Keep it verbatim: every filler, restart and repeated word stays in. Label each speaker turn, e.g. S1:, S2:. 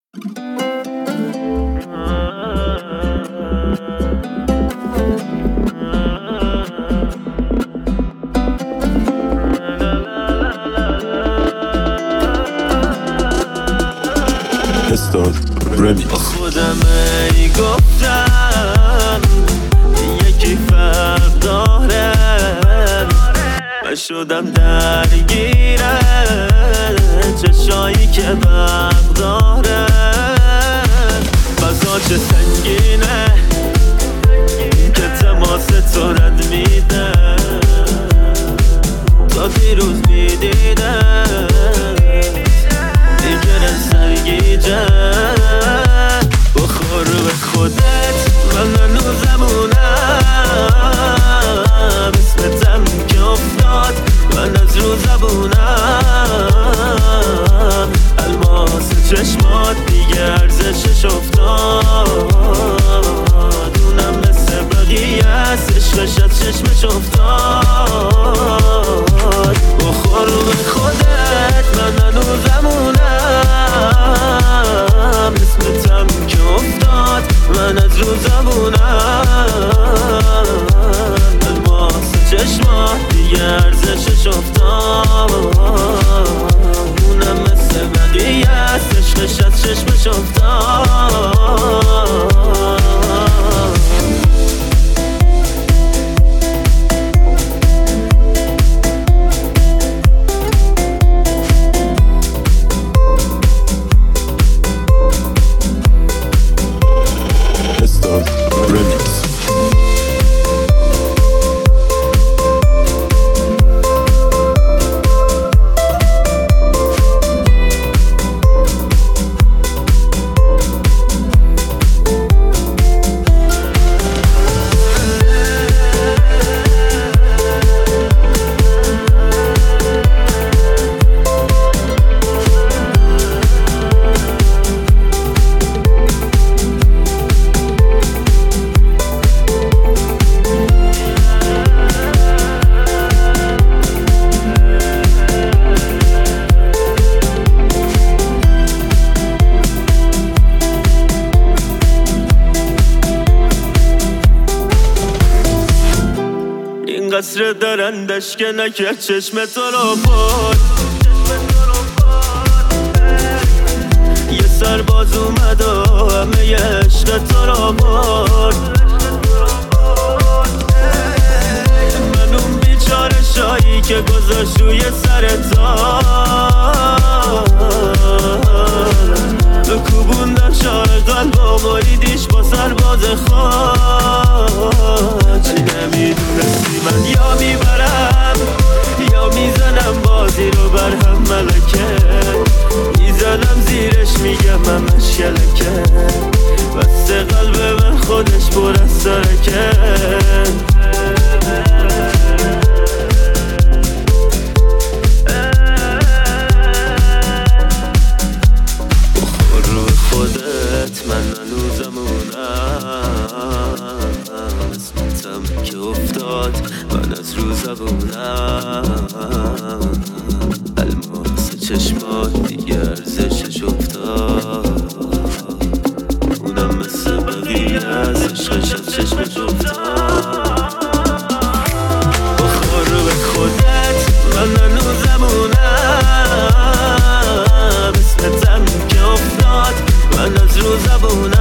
S1: با خودم ای گفتم یکی فرق داره، من شدم درگیره چشایی که برق داره. فضا چه سنگینه که تماس تو رد میده، تا دیروز میدیده دیگر سرگیجه. بخور به خودت من هنوزمونم، اسمتم که افتاد من از رو زبونم. الماس چشمات دیگه ارزشش افتاد، اونم مثل بقیه است عشقش از چشمش افتاد. بخور به خودت من هنوزمونم، اسمتم که افتاد من از رو زبونم. الماس چشمات دیگه ارزشش افتاد، اونم مثل بقیه است عشقش از چشمش افتاد. قصر درندش که نکرد چشم تو رو برد، یه سرباز اومد و همه عشق تو رو برد. من اون بیچاره شایی که گذاشت روی سر تو، کوبوندم شاه قلب و مریدیش با سرباز خود. چی نمیدونستی من یا میبرم یا میزنم بازی رو بر هم ملکه، میزنم زیرش میگم من مشکلکه، بس قلب من خودش پر از ترکه. من هنوزمونم، اسمتم که افتاد من از رو زبونم. الماس چشمات دیگه ارزشش افتاد، اونم مثل بقیه از عشقش از چشمش افتاد. بخور به خودت من هنوزمونم، اسمتم که افتاد من از رو زبونم.